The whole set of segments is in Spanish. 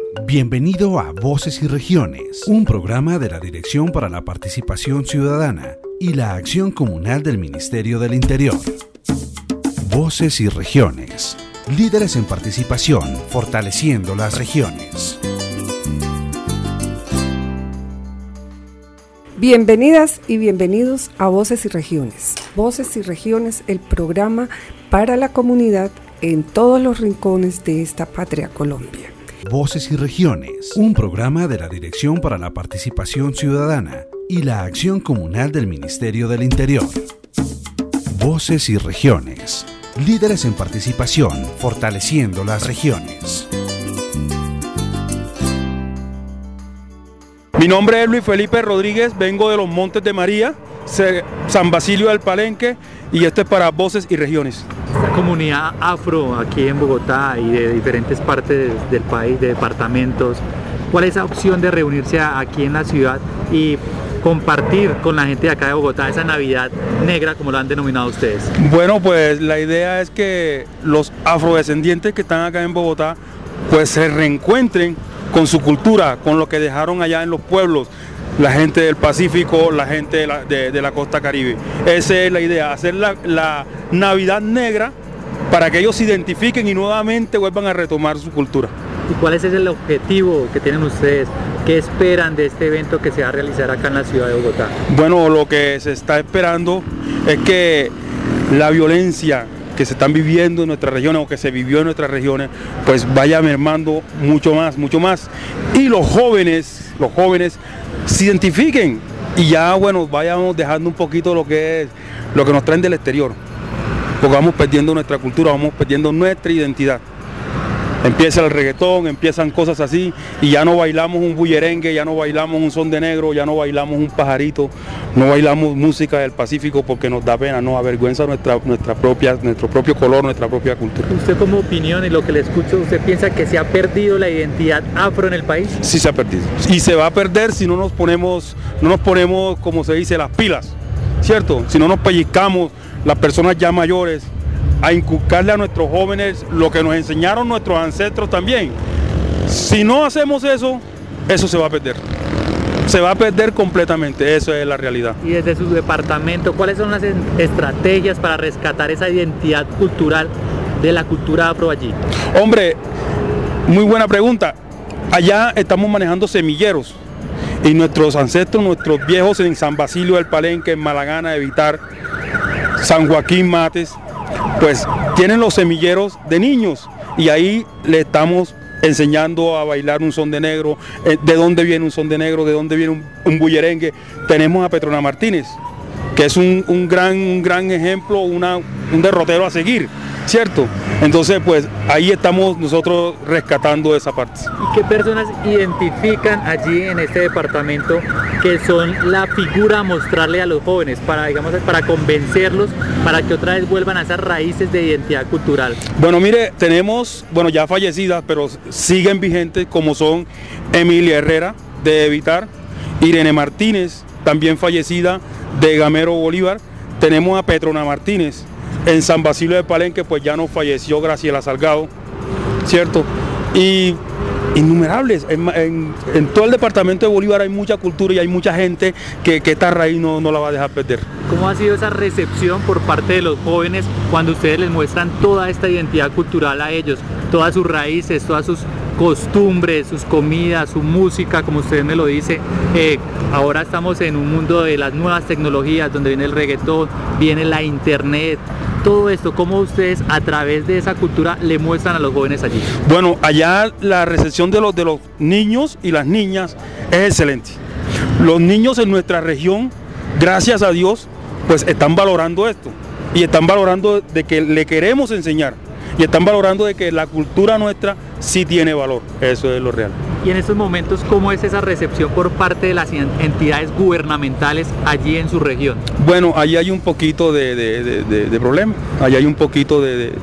Bienvenido a Voces y Regiones, un programa de la Dirección para la Participación Ciudadana y la Acción Comunal del Ministerio del Interior. Voces y Regiones, líderes en participación, fortaleciendo las regiones. Bienvenidas y bienvenidos a Voces y Regiones. Voces y Regiones, el programa para la comunidad en todos los rincones de esta patria Colombia. Voces y Regiones, un programa de la Dirección para la Participación Ciudadana y la Acción Comunal del Ministerio del Interior. Voces y Regiones, líderes en participación, fortaleciendo las regiones. Mi nombre es Luis Felipe Rodríguez, vengo de los Montes de María, San Basilio del Palenque, y esto es para Voces y Regiones. Esta comunidad afro aquí en Bogotá y de diferentes partes del país, de departamentos, ¿cuál es esa opción de reunirse aquí en la ciudad y compartir con la gente de acá de Bogotá esa Navidad negra, como lo han denominado ustedes? Bueno, pues la idea es que los afrodescendientes que están acá en Bogotá pues se reencuentren con su cultura, con lo que dejaron allá en los pueblos, la gente del Pacífico, la gente de la costa Caribe. Esa es la idea, hacer la Navidad negra para que ellos se identifiquen y nuevamente vuelvan a retomar su cultura. ¿Y cuál es el objetivo que tienen ustedes? ¿Qué esperan de este evento que se va a realizar acá en la ciudad de Bogotá? Bueno, lo que se está esperando es que la violencia que se están viviendo en nuestras regiones o que se vivió en nuestras regiones, pues vaya mermando mucho más. Y los jóvenes se identifiquen y ya, bueno, vayamos dejando un poquito lo que nos traen del exterior, porque vamos perdiendo nuestra cultura, vamos perdiendo nuestra identidad. Empieza el reggaetón, empiezan cosas así y ya no bailamos un bullerengue, ya no bailamos un son de negro, ya no bailamos un pajarito, no bailamos música del Pacífico porque nos da pena, nos avergüenza nuestro propio color, nuestra propia cultura. Usted, como opinión y lo que le escucho, ¿usted piensa que se ha perdido la identidad afro en el país? Sí, se ha perdido y se va a perder si no nos ponemos, como se dice, las pilas, ¿cierto? Si no nos pellizcamos, las personas ya mayores, a inculcarle a nuestros jóvenes lo que nos enseñaron nuestros ancestros también. Si no hacemos eso, eso se va a perder. Se va a perder completamente, eso es la realidad. Y desde su departamento, ¿cuáles son las estrategias para rescatar esa identidad cultural de la cultura afro allí? Hombre, muy buena pregunta. Allá estamos manejando semilleros y nuestros ancestros, nuestros viejos en San Basilio del Palenque, en Malagana de Vitar, San Joaquín Mates, pues tienen los semilleros de niños y ahí le estamos enseñando a bailar un son de negro, de dónde viene un son de negro, de dónde viene un bullerengue. Tenemos a Petrona Martínez, que es un gran ejemplo, un derrotero a seguir, ¿cierto? Entonces, pues ahí estamos nosotros rescatando esa parte. ¿Y qué personas identifican allí en este departamento que son la figura a mostrarle a los jóvenes para convencerlos, para que otra vez vuelvan a esas raíces de identidad cultural? Bueno, mire, tenemos, ya fallecidas, pero siguen vigentes, como son Emilia Herrera de Vitar, Irene Martínez, también fallecida, de Gamero Bolívar. Tenemos a Petrona Martínez en San Basilio de Palenque, pues ya nos falleció Graciela Salgado, ¿cierto? Y innumerables, en todo el departamento de Bolívar hay mucha cultura y hay mucha gente que esta raíz no la va a dejar perder. ¿Cómo ha sido esa recepción por parte de los jóvenes cuando ustedes les muestran toda esta identidad cultural a ellos, todas sus raíces, todas sus costumbres, sus comidas, su música, como usted me lo dice? Ahora estamos en un mundo de las nuevas tecnologías, donde viene el reggaetón, viene la internet. Todo esto, ¿cómo ustedes a través de esa cultura le muestran a los jóvenes allí? Bueno, allá la recepción de los niños y las niñas es excelente. Los niños en nuestra región, gracias a Dios, pues están valorando esto y están valorando de que le queremos enseñar y están valorando de que la cultura nuestra sí tiene valor. Eso es lo real. Y en estos momentos, ¿cómo es esa recepción por parte de las entidades gubernamentales allí en su región? Bueno, allí hay un poquito de problema, allí hay un poquito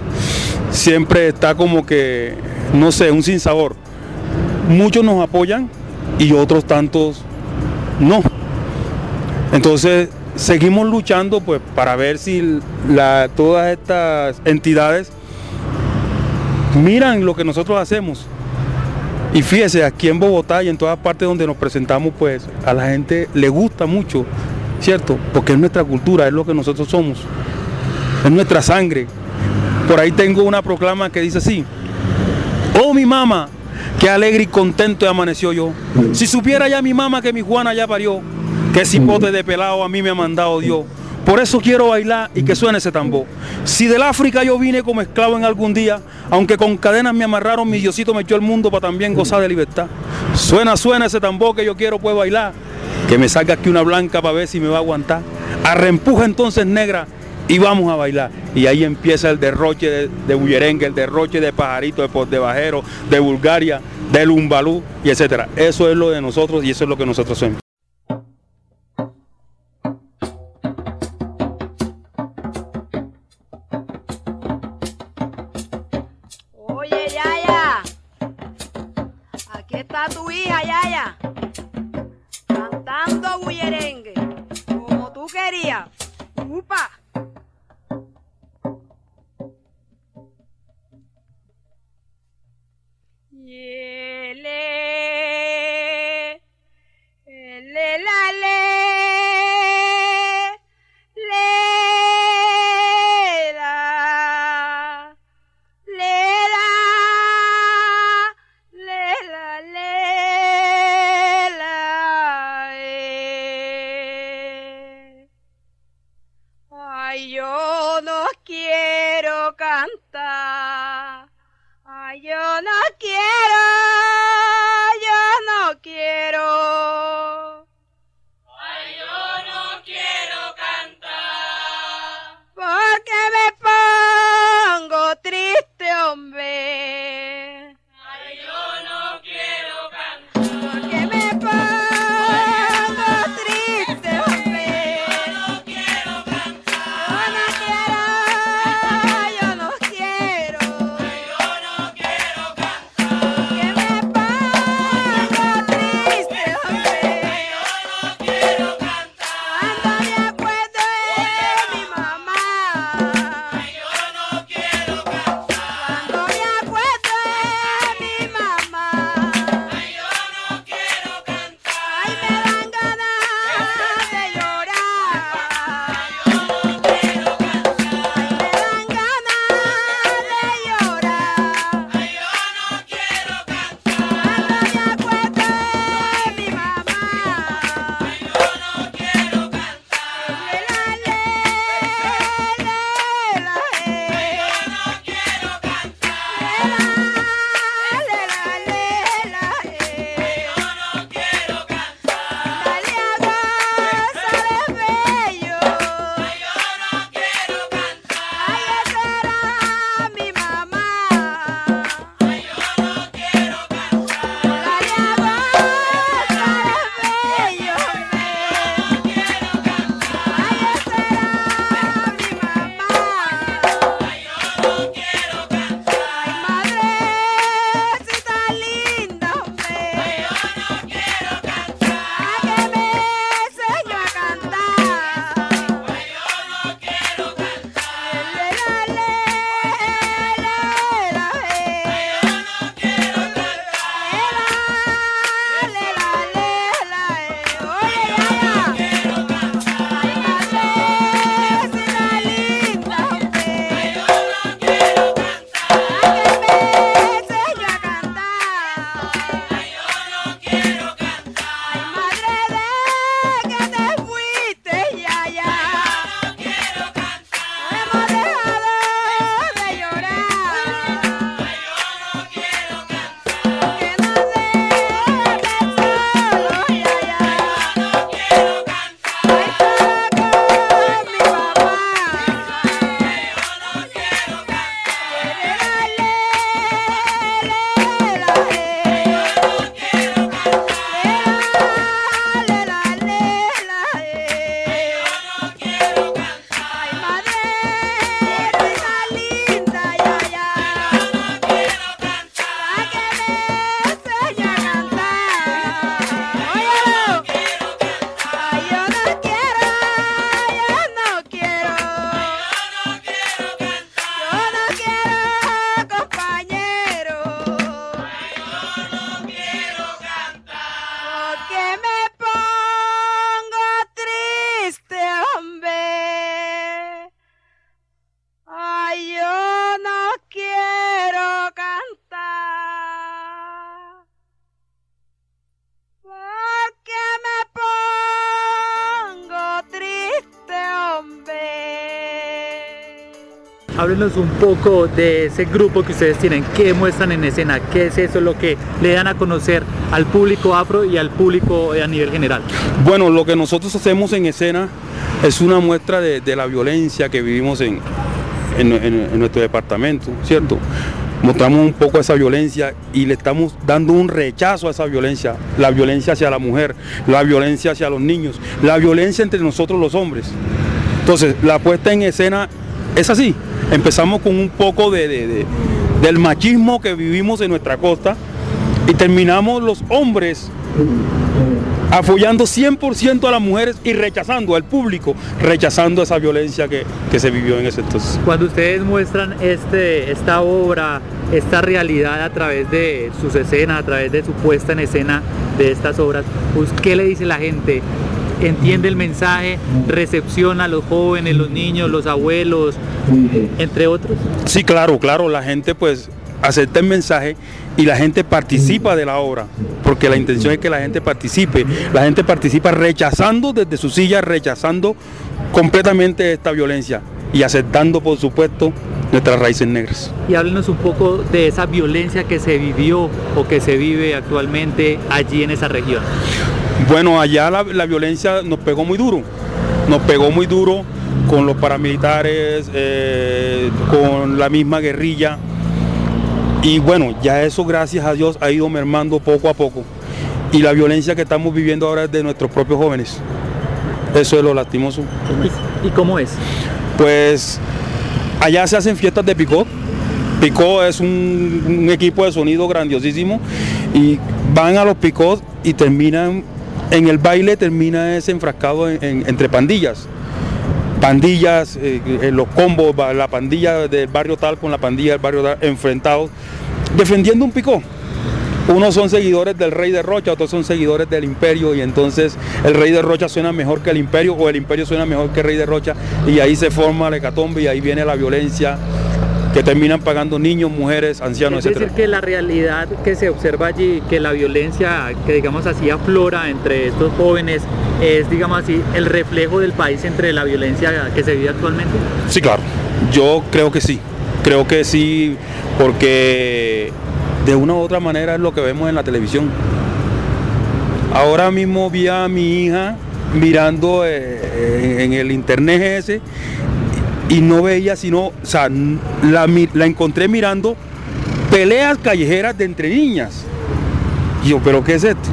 siempre está como que, no sé, un sinsabor. Muchos nos apoyan y otros tantos no. Entonces, seguimos luchando pues para ver si todas estas entidades miran lo que nosotros hacemos Y fíjese, aquí en Bogotá y en todas partes donde nos presentamos, pues a la gente le gusta mucho, ¿cierto? Porque es nuestra cultura, es lo que nosotros somos, es nuestra sangre. Por ahí tengo una proclama que dice así: oh mi mamá, qué alegre y contento amaneció yo. Si supiera ya mi mamá que mi Juana ya parió, qué cipote de pelado a mí me ha mandado Dios. Por eso quiero bailar y que suene ese tambor. Si del África yo vine como esclavo en algún día, aunque con cadenas me amarraron, mi Diosito me echó el mundo para también gozar de libertad. Suena, suena ese tambor que yo quiero pues bailar. Que me salga aquí una blanca para ver si me va a aguantar. Arrempuja entonces negra y vamos a bailar. Y ahí empieza el derroche de bullerengue, el derroche de pajarito, de bajero, de Bulgaria, de lumbalú y etcétera. Eso es lo de nosotros y eso es lo que nosotros somos. Oye, Yaya, aquí está tu hija, Yaya, cantando bullerengue, como tú querías. ¡Upa! Yele, ele, la, le, la, lela, lela, lela, Ay, yo no quiero cantar. Ay, yo no quiero Háblenos un poco de ese grupo que ustedes tienen, qué muestran en escena, qué es eso lo que le dan a conocer al público afro y al público a nivel general. Bueno, lo que nosotros hacemos en escena es una muestra de la violencia que vivimos en nuestro departamento, ¿cierto? Mostramos un poco esa violencia y le estamos dando un rechazo a esa violencia, la violencia hacia la mujer, la violencia hacia los niños, la violencia entre nosotros los hombres. Entonces, la puesta en escena es así. Empezamos con un poco del machismo que vivimos en nuestra costa y terminamos los hombres apoyando 100% a las mujeres y rechazando al público, rechazando esa violencia que se vivió en ese entonces. Cuando ustedes muestran esta obra, esta realidad a través de sus escenas, a través de su puesta en escena de estas obras, pues, ¿qué le dice la gente? ¿Entiende el mensaje? ¿Recepciona a los jóvenes, los niños, los abuelos, entre otros? Sí, claro, la gente pues acepta el mensaje y la gente participa de la obra, porque la intención es que la gente participa rechazando desde su silla, rechazando completamente esta violencia y aceptando, por supuesto, nuestras raíces negras. Y háblenos un poco de esa violencia que se vivió o que se vive actualmente allí en esa región. Bueno, allá la violencia nos pegó muy duro con los paramilitares, con la misma guerrilla. Y bueno, ya eso, gracias a Dios, ha ido mermando poco a poco. Y la violencia que estamos viviendo ahora es de nuestros propios jóvenes. Eso es lo lastimoso. ¿Y cómo es? Pues allá se hacen fiestas de picot. Picot es un equipo de sonido grandiosísimo. Y van a los picot y terminan, en el baile termina desenfrascado entre pandillas. Pandillas, los combos, la pandilla del barrio tal con la pandilla del barrio tal, enfrentados, defendiendo un picó. Unos son seguidores del Rey de Rocha, otros son seguidores del Imperio, y entonces el Rey de Rocha suena mejor que el Imperio, o el Imperio suena mejor que el Rey de Rocha, y ahí se forma la hecatombe y ahí viene la violencia que terminan pagando niños, mujeres, ancianos, etc. Es decir, que la realidad que se observa allí, que la violencia que digamos así aflora entre estos jóvenes, es digamos así el reflejo del país entre la violencia que se vive actualmente. Sí, claro, yo creo que sí, porque de una u otra manera es lo que vemos en la televisión. Ahora mismo vi a mi hija mirando en el internet ese, y no veía sino, o sea, la encontré mirando peleas callejeras de entre niñas. Y yo, ¿pero qué es esto?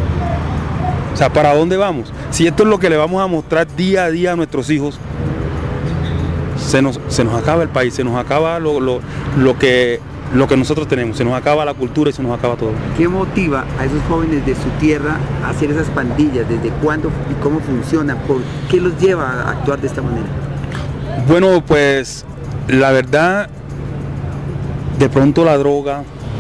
O sea, ¿para dónde vamos? Si esto es lo que le vamos a mostrar día a día a nuestros hijos, se nos acaba el país, se nos acaba lo que nosotros tenemos, se nos acaba la cultura y se nos acaba todo. ¿Qué motiva a esos jóvenes de su tierra a hacer esas pandillas? ¿Desde cuándo y cómo funcionan? ¿Por qué los lleva a actuar de esta manera? Bueno, pues la verdad, de pronto la droga,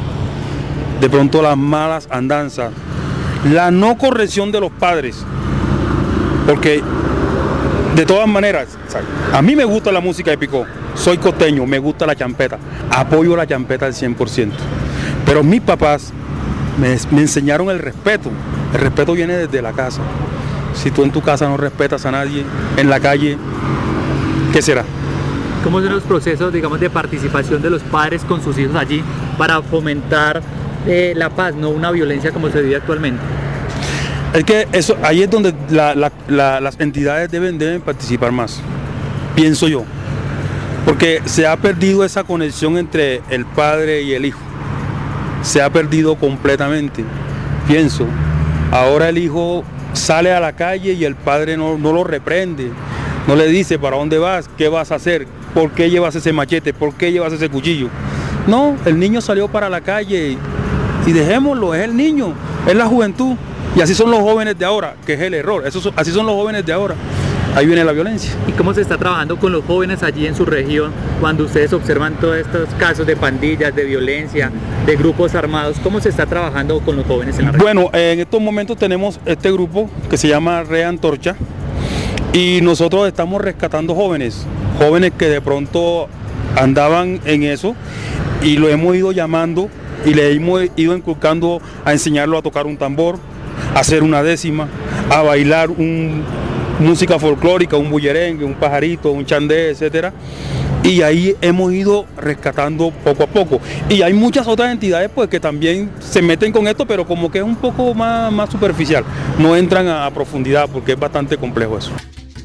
de pronto las malas andanzas, la no corrección de los padres, porque de todas maneras, a mí me gusta la música de picó, soy costeño, me gusta la champeta, apoyo la champeta al 100%, pero mis papás me enseñaron el respeto viene desde la casa. Si tú en tu casa no respetas a nadie, en la calle, ¿qué será? ¿Cómo son los procesos, digamos, de participación de los padres con sus hijos allí para fomentar la paz, no una violencia como se vive actualmente? Es que eso, ahí es donde las entidades deben participar más, pienso yo, porque se ha perdido esa conexión entre el padre y el hijo, se ha perdido completamente, pienso. Ahora el hijo sale a la calle y el padre no lo reprende, no le dice para dónde vas, qué vas a hacer, por qué llevas ese machete, por qué llevas ese cuchillo. No, el niño salió para la calle y dejémoslo, es el niño, es la juventud. Y así son los jóvenes de ahora, que es el error, así son los jóvenes de ahora. Ahí viene la violencia. ¿Y cómo se está trabajando con los jóvenes allí en su región cuando ustedes observan todos estos casos de pandillas, de violencia, de grupos armados? ¿Cómo se está trabajando con los jóvenes en la región? Bueno, en estos momentos tenemos este grupo que se llama Red Antorcha y nosotros estamos rescatando jóvenes que de pronto andaban en eso y lo hemos ido llamando y le hemos ido inculcando a enseñarlo a tocar un tambor, a hacer una décima, a bailar música folclórica, un bullerengue, un pajarito, un chandé, etcétera. y ahí hemos ido rescatando poco a poco. Y hay muchas otras entidades pues que también se meten con esto, pero como que es un poco más superficial, no entran a profundidad porque es bastante complejo eso.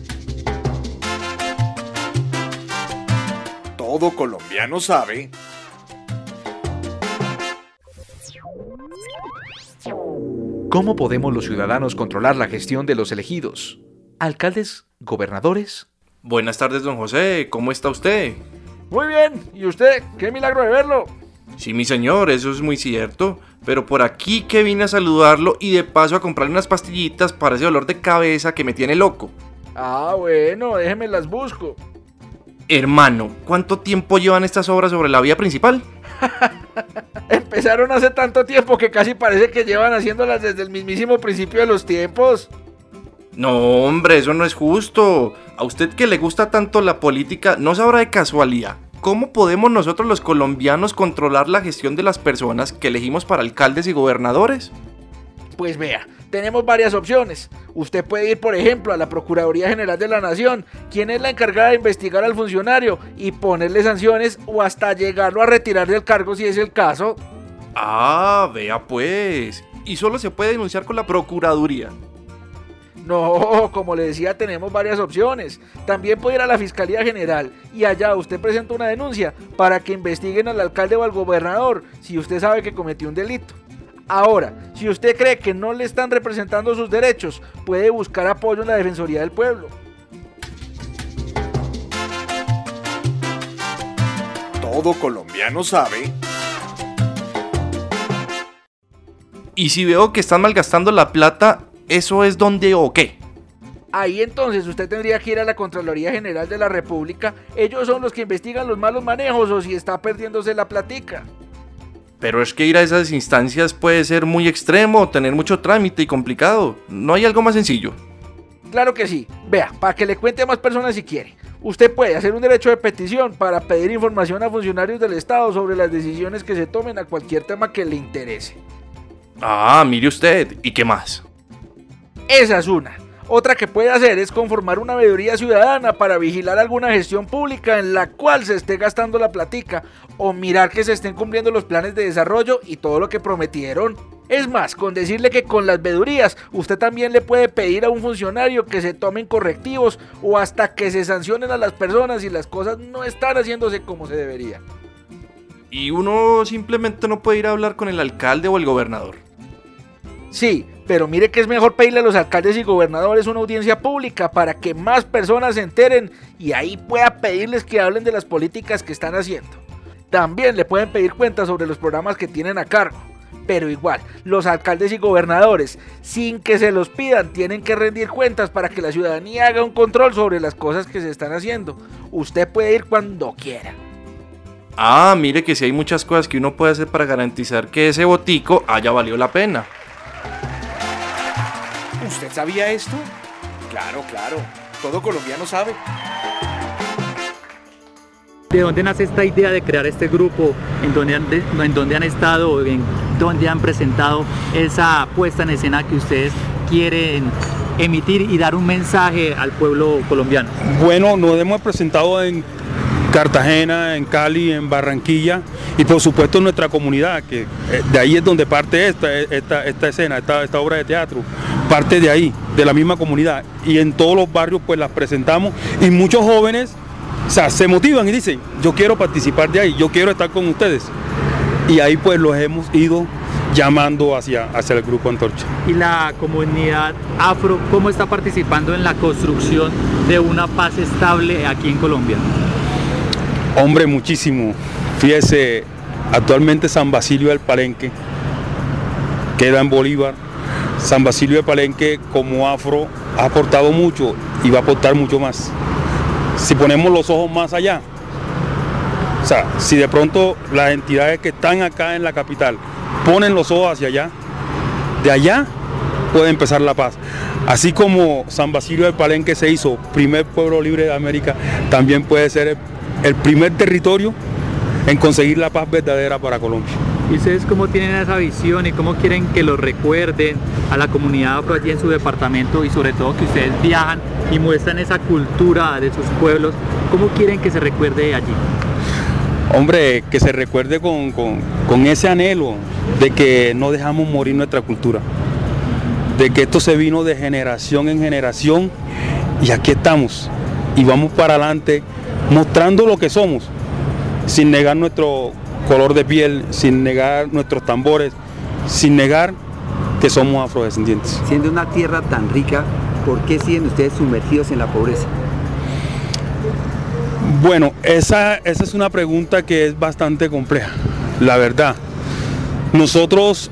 Todo colombiano sabe. ¿Cómo podemos los ciudadanos controlar la gestión de los elegidos? ¿Alcaldes? ¿Gobernadores? Buenas tardes, don José. ¿Cómo está usted? Muy bien. ¿Y usted? ¡Qué milagro de verlo! Sí, mi señor, eso es muy cierto. Pero por aquí que vine a saludarlo y de paso a comprarle unas pastillitas para ese dolor de cabeza que me tiene loco. Ah, bueno, déjeme las busco. Hermano, ¿cuánto tiempo llevan estas obras sobre la vía principal? Empezaron hace tanto tiempo que casi parece que llevan haciéndolas desde el mismísimo principio de los tiempos. No, hombre, eso no es justo. A usted que le gusta tanto la política, ¿no sabrá de casualidad cómo podemos nosotros los colombianos controlar la gestión de las personas que elegimos para alcaldes y gobernadores? Pues vea, tenemos varias opciones. Usted puede ir, por ejemplo, a la Procuraduría General de la Nación, quien es la encargada de investigar al funcionario y ponerle sanciones o hasta llegarlo a retirar del cargo si es el caso. Ah, vea pues. Y solo se puede denunciar con la Procuraduría. No, como le decía, tenemos varias opciones. También puede ir a la Fiscalía General y allá usted presenta una denuncia para que investiguen al alcalde o al gobernador si usted sabe que cometió un delito. Ahora, si usted cree que no le están representando sus derechos, puede buscar apoyo en la Defensoría del Pueblo. Todo colombiano sabe. Y si veo que están malgastando la plata, ¿eso es dónde o qué? Ahí entonces usted tendría que ir a la Contraloría General de la República. Ellos son los que investigan los malos manejos o si está perdiéndose la platica. Pero es que ir a esas instancias puede ser muy extremo, tener mucho trámite y complicado. ¿No hay algo más sencillo? Claro que sí. Vea, para que le cuente a más personas si quiere. Usted puede hacer un derecho de petición para pedir información a funcionarios del Estado sobre las decisiones que se tomen a cualquier tema que le interese. Ah, mire usted. ¿Y qué más? Esa es una. Otra que puede hacer es conformar una veeduría ciudadana para vigilar alguna gestión pública en la cual se esté gastando la platica o mirar que se estén cumpliendo los planes de desarrollo y todo lo que prometieron. Es más, con decirle que con las veedurías usted también le puede pedir a un funcionario que se tomen correctivos o hasta que se sancionen a las personas si las cosas no están haciéndose como se debería. ¿Y uno simplemente no puede ir a hablar con el alcalde o el gobernador? Sí, pero mire que es mejor pedirle a los alcaldes y gobernadores una audiencia pública para que más personas se enteren y ahí pueda pedirles que hablen de las políticas que están haciendo. También le pueden pedir cuentas sobre los programas que tienen a cargo. Pero igual, los alcaldes y gobernadores, sin que se los pidan, tienen que rendir cuentas para que la ciudadanía haga un control sobre las cosas que se están haciendo. Usted puede ir cuando quiera. Ah, mire que sí hay muchas cosas que uno puede hacer para garantizar que ese botico haya valido la pena. ¿Usted sabía esto? Claro, claro. Todo colombiano sabe. ¿De dónde nace esta idea de crear este grupo? ¿En dónde han estado? ¿En dónde han presentado esa puesta en escena que ustedes quieren emitir y dar un mensaje al pueblo colombiano? Bueno, nos hemos presentado en Cartagena, en Cali, en Barranquilla y por supuesto en nuestra comunidad, que de ahí es donde parte esta escena, esta obra de teatro, parte de ahí, de la misma comunidad, y en todos los barrios pues las presentamos y muchos jóvenes, o sea, se motivan y dicen, yo quiero participar de ahí, yo quiero estar con ustedes, y ahí pues los hemos ido llamando hacia el Grupo Antorcha. ¿Y la comunidad afro cómo está participando en la construcción de una paz estable aquí en Colombia? Hombre, muchísimo. Fíjese, actualmente San Basilio del Palenque queda en Bolívar. San Basilio del Palenque como afro ha aportado mucho y va a aportar mucho más. Si ponemos los ojos más allá, o sea, si de pronto las entidades que están acá en la capital ponen los ojos hacia allá, de allá puede empezar la paz. Así como San Basilio del Palenque se hizo primer pueblo libre de América, también puede ser el primer territorio en conseguir la paz verdadera para Colombia. ¿Y ustedes cómo tienen esa visión y cómo quieren que lo recuerden a la comunidad afro allí en su departamento, y sobre todo que ustedes viajan y muestran esa cultura de sus pueblos? ¿Cómo quieren que se recuerde allí? Hombre, que se recuerde con ese anhelo de que no dejamos morir nuestra cultura, de que esto se vino de generación en generación y aquí estamos y vamos para adelante mostrando lo que somos, sin negar nuestro color de piel, sin negar nuestros tambores, sin negar que somos afrodescendientes. Siendo una tierra tan rica, ¿por qué siguen ustedes sumergidos en la pobreza? Bueno, esa es una pregunta que es bastante compleja, la verdad. Nosotros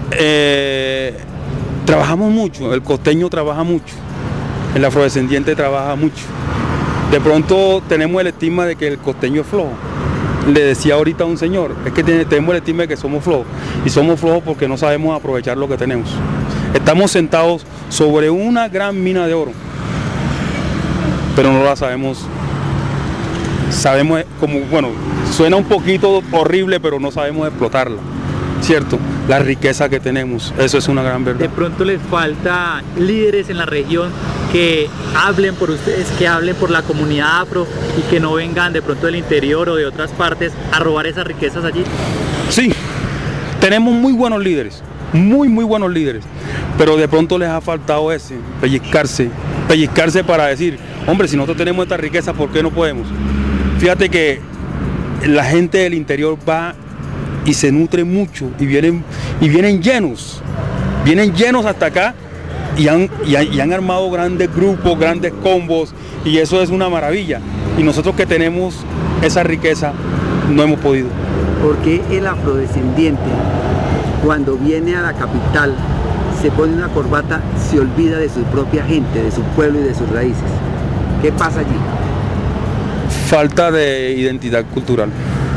trabajamos mucho, el costeño trabaja mucho, el afrodescendiente trabaja mucho. De pronto tenemos el estigma de que el costeño es flojo. Le decía ahorita a un señor, es que tenemos el estigma de que somos flojos, y somos flojos porque no sabemos aprovechar lo que tenemos. Estamos sentados sobre una gran mina de oro, pero no la sabemos. Sabemos como, bueno, suena un poquito horrible, pero no sabemos explotarla, ¿cierto? La riqueza que tenemos, eso es una gran verdad. De pronto les falta líderes en la región que hablen por ustedes, que hablen por la comunidad afro y que no vengan de pronto del interior o de otras partes a robar esas riquezas allí. Sí, tenemos muy buenos líderes, muy buenos líderes, pero de pronto les ha faltado ese, pellizcarse para decir, hombre, si nosotros tenemos esta riqueza, ¿por qué no podemos? Fíjate que la gente del interior va y se nutre mucho y vienen llenos hasta acá y han armado grandes grupos, grandes combos, y eso es una maravilla. Y nosotros que tenemos esa riqueza no hemos podido. ¿Por qué el afrodescendiente, cuando viene a la capital, se pone una corbata, se olvida de su propia gente, de su pueblo y de sus raíces? ¿Qué pasa allí? Falta de identidad cultural.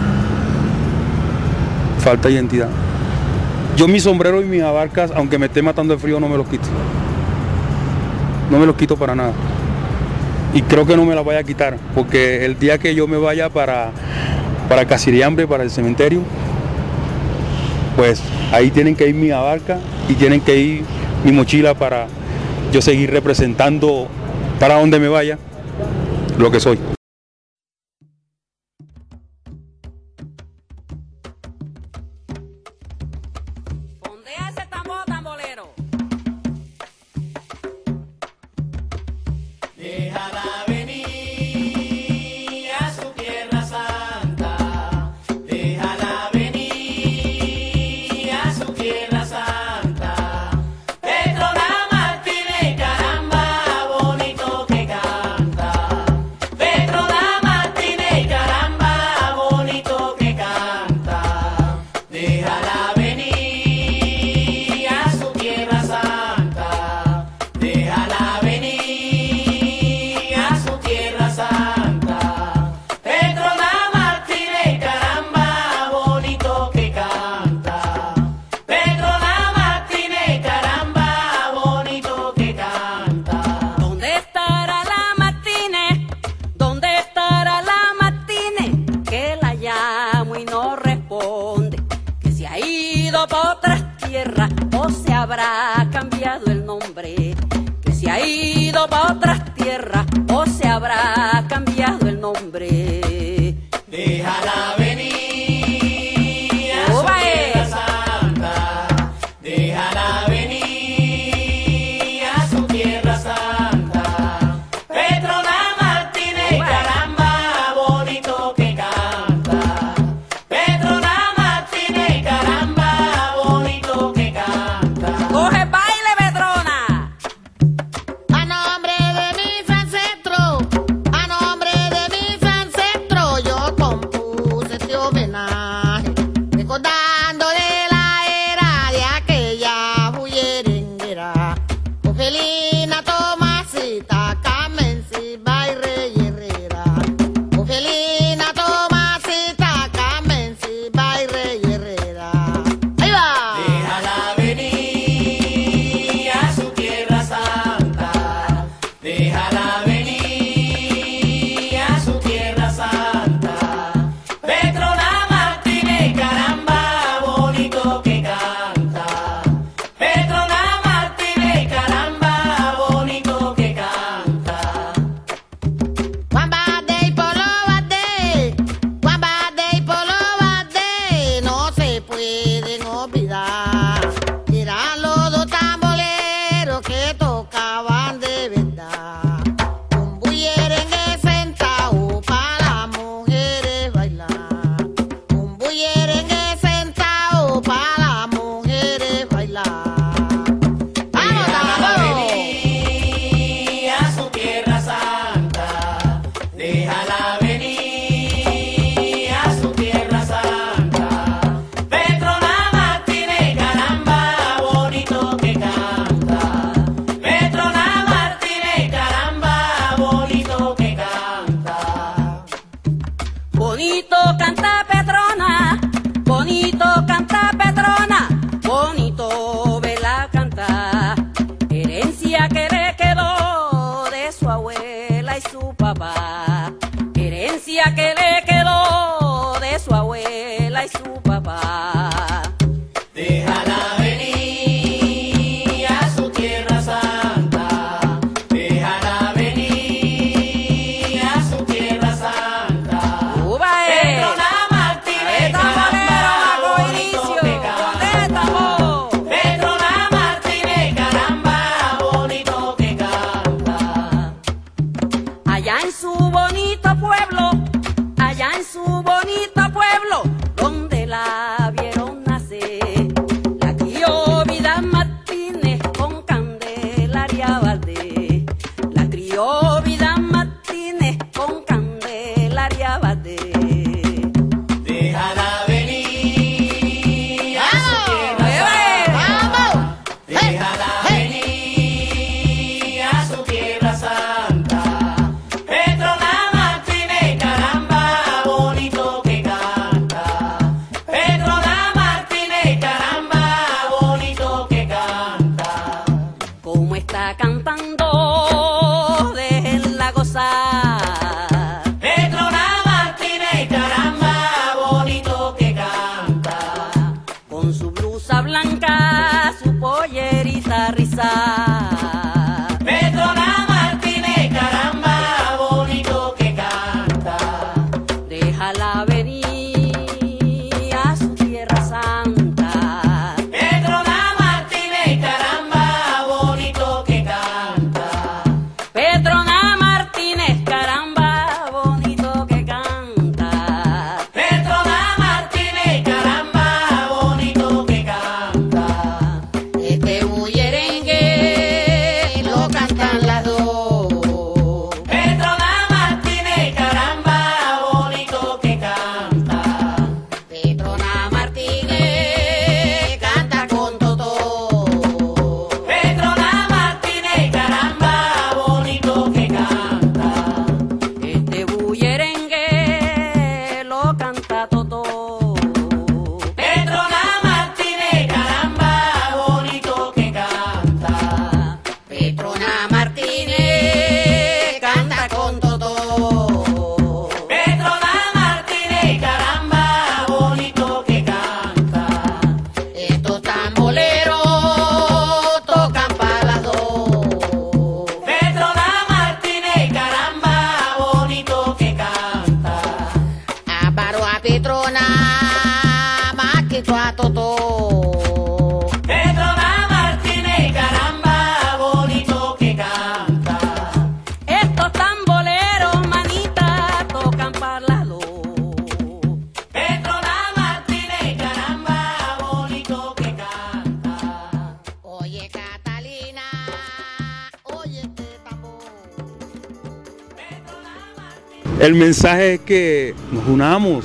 Falta de identidad. Yo mis sombreros y mis abarcas, aunque me esté matando de frío, no me los quito. No me los quito para nada. Y creo que no me las voy a quitar, porque el día que yo me vaya para Casiriambre, para el cementerio, pues ahí tienen que ir mi abarca y tienen que ir mi mochila para yo seguir representando para donde me vaya lo que soy. A nombre de mi el mensaje es que nos unamos.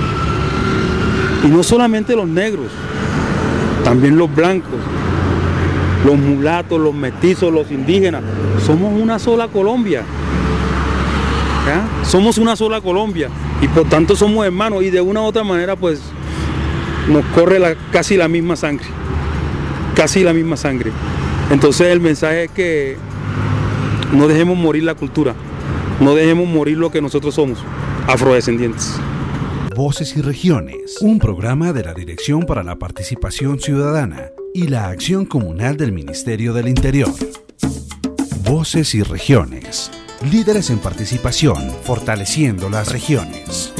Y no solamente los negros, también los blancos, los mulatos, los mestizos, los indígenas. Somos una sola Colombia. ¿Ya? Somos una sola Colombia y por tanto somos hermanos y de una u otra manera pues nos corre casi la misma sangre. Casi la misma sangre. Entonces el mensaje es que no dejemos morir la cultura, no dejemos morir lo que nosotros somos, afrodescendientes. Voces y Regiones, un programa de la Dirección para la Participación Ciudadana y la Acción Comunal del Ministerio del Interior. Voces y Regiones, líderes en participación, fortaleciendo las regiones.